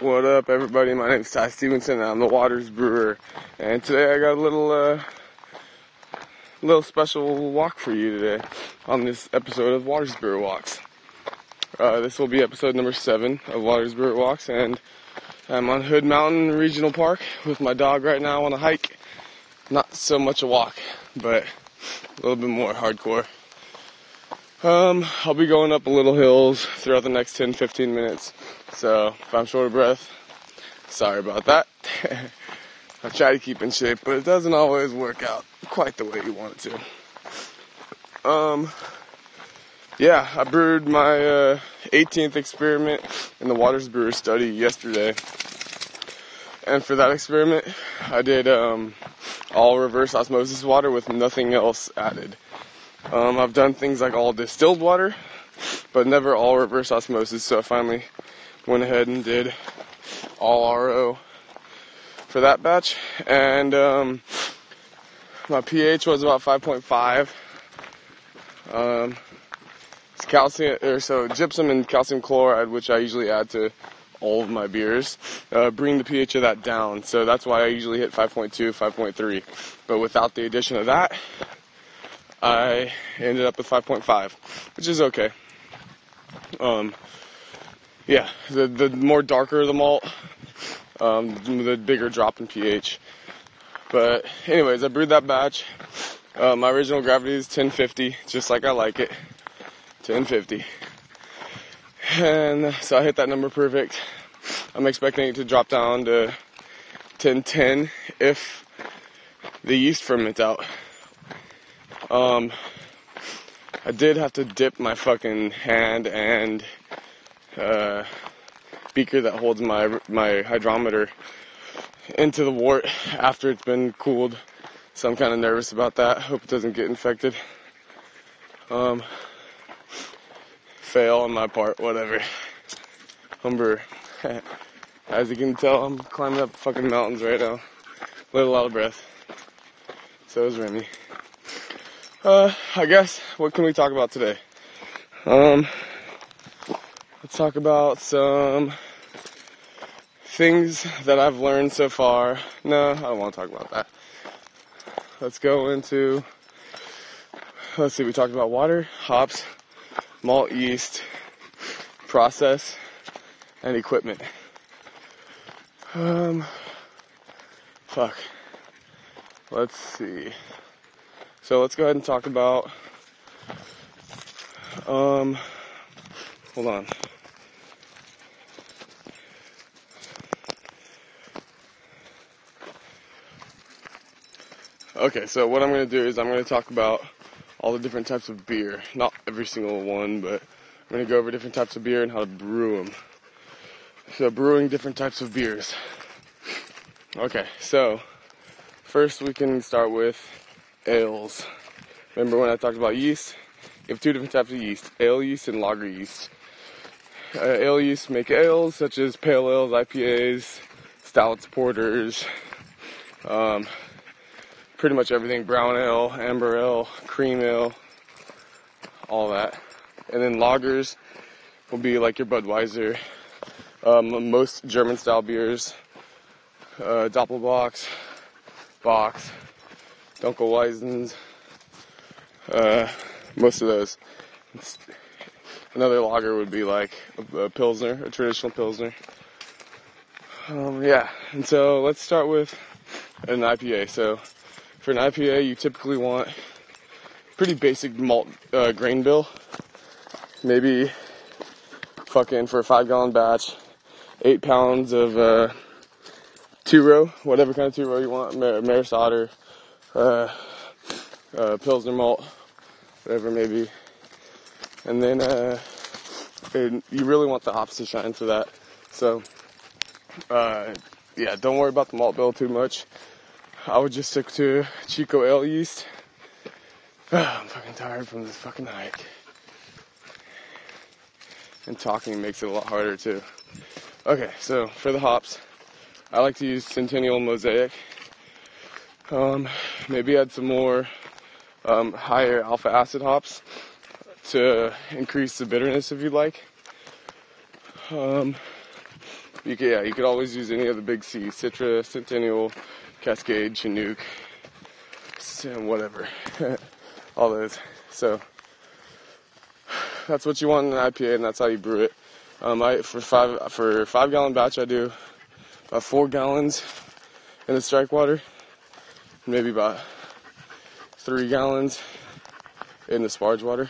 What up, everybody? My name is Ty Stevenson, and I'm the Waters Brewer. And today I got a little special walk for you today on this episode of Waters Brewer Walks. This will be episode number 7 of Waters Brewer Walks, and I'm on Hood Mountain Regional Park with my dog right now on a hike. Not so much a walk, but a little bit more hardcore. I'll be going up a little hills throughout the next 10-15 minutes. So, if I'm short of breath, sorry about that. I try to keep in shape, but it doesn't always work out quite the way you want it to. I brewed my 18th experiment in the Waters Brewer study yesterday. And for that experiment, I did all reverse osmosis water with nothing else added. I've done things like all distilled water, but never all reverse osmosis, so I finally went ahead and did all RO for that batch, and my pH was about 5.5. It's calcium, so gypsum and calcium chloride, which I usually add to all of my beers, bring the pH of that down, so that's why I usually hit 5.2, 5.3, but without the addition of that, I ended up with 5.5, which is okay. The more darker the malt, the bigger drop in pH. But anyways, I brewed that batch. My original gravity is 1050, just like I like it, 1050. And so I hit that number perfect. I'm expecting it to drop down to 1010 if the yeast ferments out. I did have to dip my fucking hand and beaker that holds my hydrometer into the wort after it's been cooled, so I'm kind of nervous about that. Hope it doesn't get infected. Fail on my part, whatever. As you can tell, I'm climbing up fucking mountains right now. A little out of breath. So is Remy. I guess, what can we talk about today? Let's talk about some things that I've learned so far. No, I don't want to talk about that. Let's see, we talked about water, hops, malt, yeast, process, and equipment. Let's see. So let's go ahead and talk about, hold on. Okay, so what I'm going to do is I'm going to talk about all the different types of beer. Not every single one, but I'm going to go over different types of beer and how to brew them. So brewing different types of beers. Okay, so first we can start with ales. Remember when I talked about yeast? You have two different types of yeast, ale yeast and lager yeast. Ale yeast make ales such as pale ales, IPAs, stouts, porters, pretty much everything, brown ale, amber ale, cream ale, all that. And then lagers will be like your Budweiser, most German style beers, Doppelbocks, Box, Dunkelweisens, most of those. Another lager would be like a Pilsner, a traditional Pilsner. And so let's start with an IPA. So for an IPA, you typically want pretty basic malt grain bill. Maybe fucking for a 5-gallon batch, 8 pounds of 2-row, whatever kind of 2-row you want, Maris Otter, Pilsner malt, whatever it may be. And then you really want the hops to shine for that. So don't worry about the malt bill too much. I would just stick to Chico ale yeast. I'm fucking tired from this fucking hike. And talking makes it a lot harder too. Okay, so for the hops, I like to use Centennial Mosaic. Maybe add some more higher alpha acid hops to increase the bitterness if you'd like. You could always use any of the big C's: Citra, Centennial, Cascade, Chinook, whatever, all those. So that's what you want in an IPA, and that's how you brew it. For 5 gallon batch, I do about 4 gallons in the strike water, maybe about 3 gallons in the sparge water.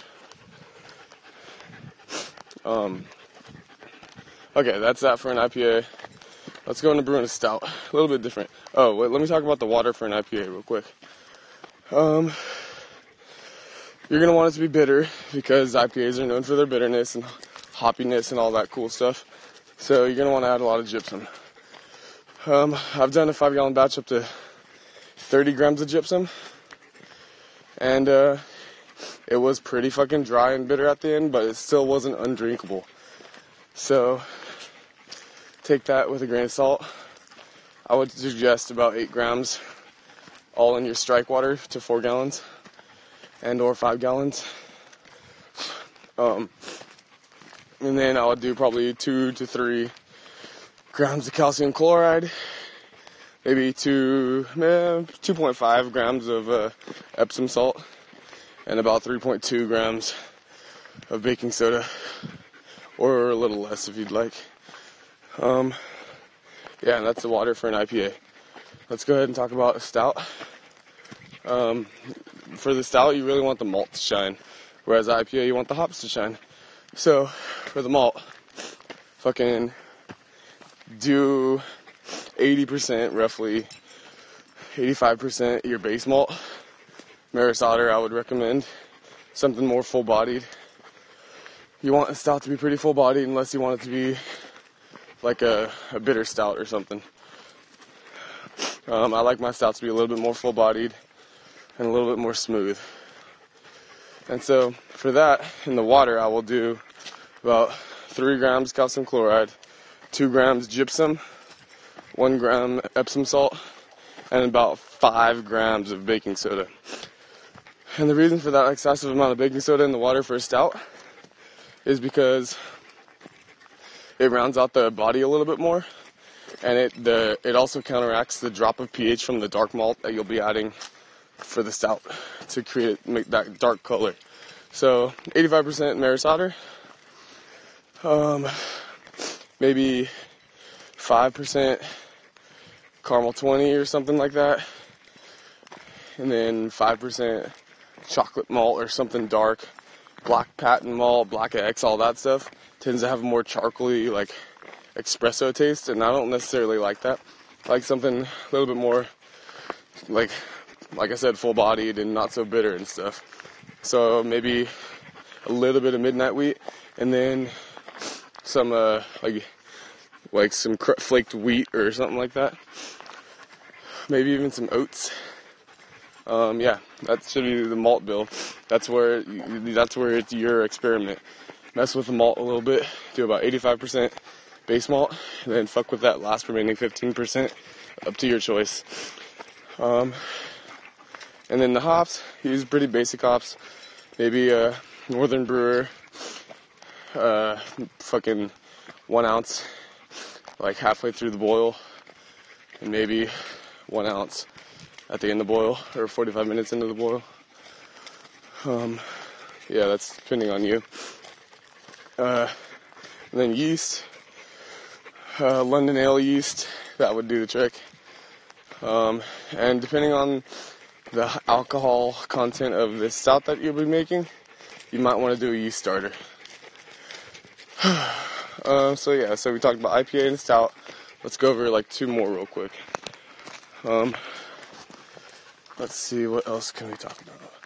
Okay, that's that for an IPA. Let's go into brewing a stout. A little bit different. Oh, wait, let me talk about the water for an IPA real quick. You're going to want it to be bitter because IPAs are known for their bitterness and hoppiness and all that cool stuff. So you're going to want to add a lot of gypsum. I've done a 5 gallon batch up to 30 grams of gypsum. And it was pretty fucking dry and bitter at the end, but it still wasn't undrinkable. So take that with a grain of salt. I would suggest about 8 grams all in your strike water to 4 gallons and or 5 gallons. And then I would do probably 2 to 3 grams of calcium chloride, maybe 2.5 grams of Epsom salt, and about 3.2 grams of baking soda, or a little less if you'd like. Yeah, and that's the water for an IPA. Let's go ahead and talk about a stout. For the stout, you really want the malt to shine, whereas IPA, you want the hops to shine. So, for the malt, fucking do 80%, roughly 85% your base malt. Maris Otter, I would recommend something more full-bodied. You want a stout to be pretty full-bodied unless you want it to be like a bitter stout or something. I like my stouts to be a little bit more full-bodied and a little bit more smooth. And so for that, in the water, I will do about 3 grams calcium chloride, 2 grams gypsum, 1 gram Epsom salt, and about 5 grams of baking soda. And the reason for that excessive amount of baking soda in the water for a stout is because it rounds out the body a little bit more, and it also counteracts the drop of pH from the dark malt that you'll be adding for the stout to make that dark color. So 85% Maris Otter, maybe 5% caramel 20 or something like that, and then 5% chocolate malt or something dark, black patent malt, black X, all that stuff tends to have a more charcoaly, like, espresso taste, and I don't necessarily like that. I like something a little bit more, like I said, full-bodied and not so bitter and stuff. So maybe a little bit of midnight wheat, and then some like some flaked wheat or something like that. Maybe even some oats. Yeah, that should be the malt bill. That's where it's your experiment. Mess with the malt a little bit. Do about 85% base malt, and then fuck with that last remaining 15%. Up to your choice. And then the hops, use pretty basic hops. Maybe a Northern Brewer, fucking 1 ounce, like halfway through the boil, and maybe 1 ounce at the end of the boil, or 45 minutes into the boil. Yeah, that's depending on you. And then yeast, London ale yeast, that would do the trick. And depending on the alcohol content of the stout that you'll be making, you might want to do a yeast starter. So we talked about IPA and stout. Let's go over like 2 more real quick. Let's see, what else can we talk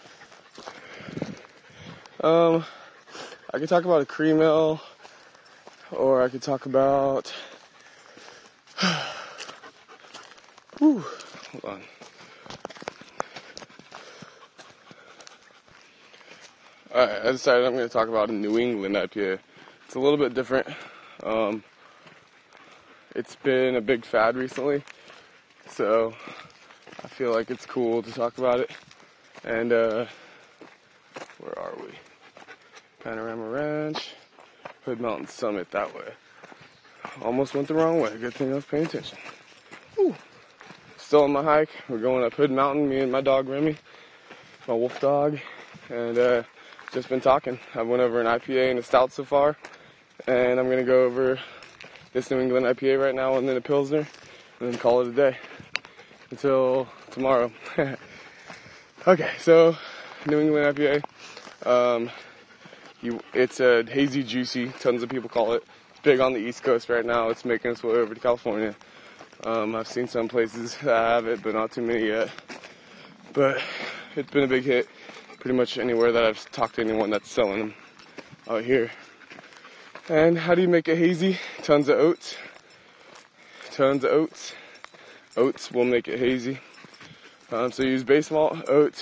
about? I could talk about a cream ale, or I could talk about, hold on. Alright, I decided I'm going to talk about a New England IPA. It's a little bit different. It's been a big fad recently, so I feel like it's cool to talk about it. And, where are we? Panorama Ranch, Hood Mountain Summit, that way. almost went the wrong way. Good thing I was paying attention. Whew. Still on my hike. We're going up Hood Mountain, me and my dog Remy, my wolf dog, and just been talking. I went over an IPA and a stout so far, and I'm going to go over this New England IPA right now and then a Pilsner, and then call it a day until tomorrow. Okay, so New England IPA. It's a hazy, juicy. Tons of people call it. It's big on the East Coast right now. It's making its way over to California. I've seen some places that have it, but not too many yet. But it's been a big hit pretty much anywhere that I've talked to anyone that's selling them out here. And how do you make it hazy? Tons of oats. Oats will make it hazy. So you use base malt, oats,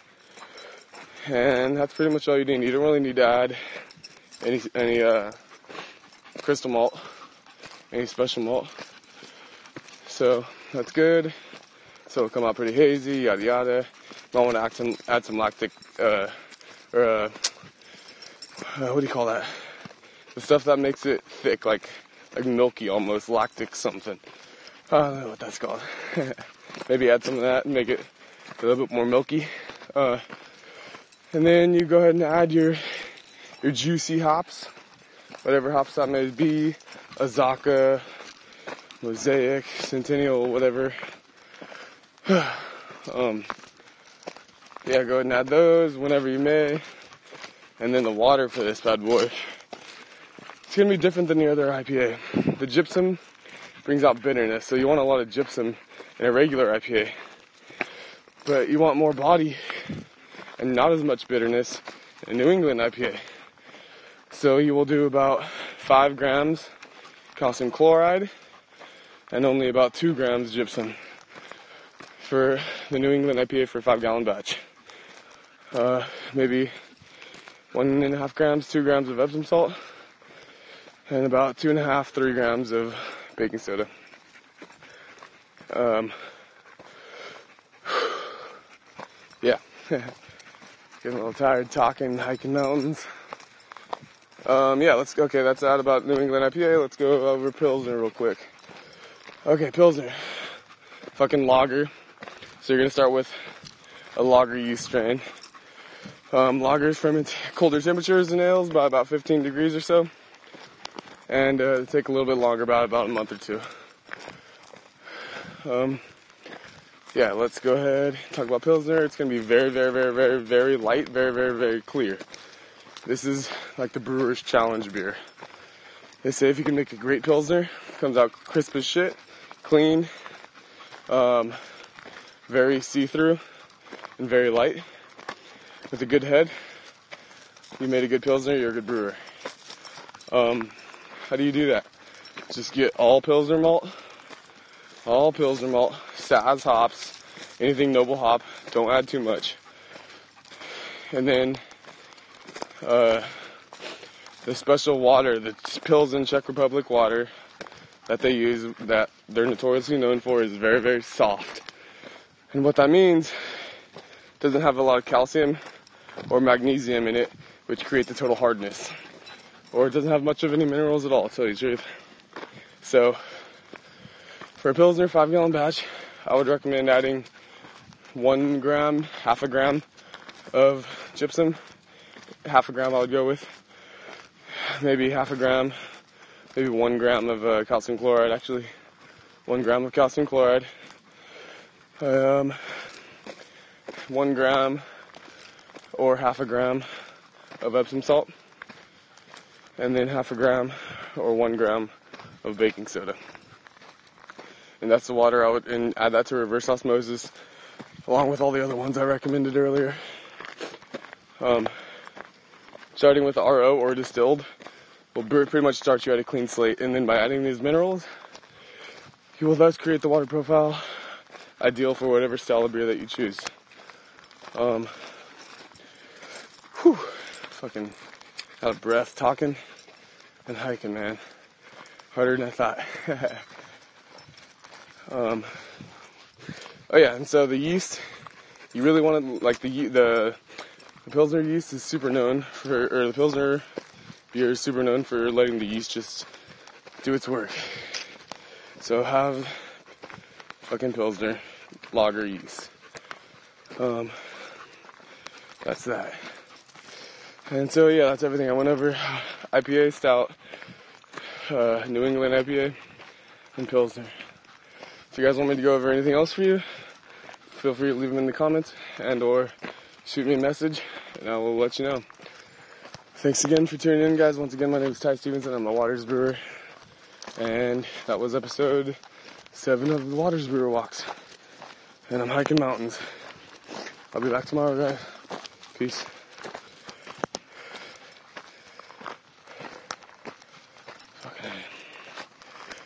and that's pretty much all you need. You don't really need to add any crystal malt, any special malt. So that's good. So it'll come out pretty hazy, yada yada. You might want to add some lactic, what do you call that? The stuff that makes it thick, like milky almost, lactic something. I don't know what that's called. Maybe add some of that and make it a little bit more milky. And then you go ahead and add your juicy hops, whatever hops that may be, Azacca, Mosaic, Centennial, whatever. Yeah, go ahead and add those whenever you may. And then the water for this bad boy. It's going to be different than the other IPA. The gypsum brings out bitterness, so you want a lot of gypsum in a regular IPA. But you want more body and not as much bitterness in a New England IPA. So you will do about 5 grams calcium chloride and only about 2 grams gypsum for the New England IPA for a 5-gallon batch. Maybe 1.5 grams, 2 grams of Epsom salt, and about 2.5, 3 grams of baking soda. Yeah. Getting a little tired talking, hiking mountains. Okay, that's out about New England IPA. Let's go over Pilsner real quick. Okay, Pilsner. Fucking lager. So you're gonna start with a lager yeast strain. Lagers ferment colder temperatures in ales by about 15 degrees or so. And take a little bit longer, about a month or two. Let's go ahead and talk about Pilsner. It's going to be very, very, very, very, very light, very, very, very clear. This is like the brewer's challenge beer. They say if you can make a great Pilsner, comes out crisp as shit, clean, very see-through, and very light, with a good head, you made a good Pilsner, you're a good brewer. How do you do that? Just get all Pilsner malt, Saz hops, anything noble hop, don't add too much. And then the special water, the Pilsen Czech Republic water that they use, that they're notoriously known for, is very, very soft. And what that means, it doesn't have a lot of calcium or magnesium in it, which creates a total hardness. Or it doesn't have much of any minerals at all, to tell you the truth. So, for a Pilsner 5-gallon batch, I would recommend adding 1 gram, half a gram of gypsum. Half a gram I would go with. Maybe half a gram, maybe 1 gram of calcium chloride, actually. 1 gram of calcium chloride. 1 gram or half a gram of Epsom salt. And then half a gram or 1 gram of baking soda. And that's the water I would, and add that to reverse osmosis, along with all the other ones I recommended earlier. Starting with RO or distilled will pretty much start you at a clean slate, and then by adding these minerals, you will thus create the water profile ideal for whatever style of beer that you choose. Fucking out of breath talking and hiking, man. Harder than I thought. And so the yeast, you really want to, like the Pilsner yeast is super known for, or the Pilsner beer is super known for letting the yeast just do its work. So have fucking Pilsner, lager yeast. That's that. And so yeah, that's everything. I went over IPA, stout, New England IPA, and Pilsner. If you guys want me to go over anything else for you, feel free to leave them in the comments and or shoot me a message and I will let you know. Thanks again for tuning in, guys. Once again, my name is Ty Stevenson. I'm a Waters Brewer. And that was episode 7 of the Waters Brewer Walks. And I'm hiking mountains. I'll be back tomorrow, guys. Peace.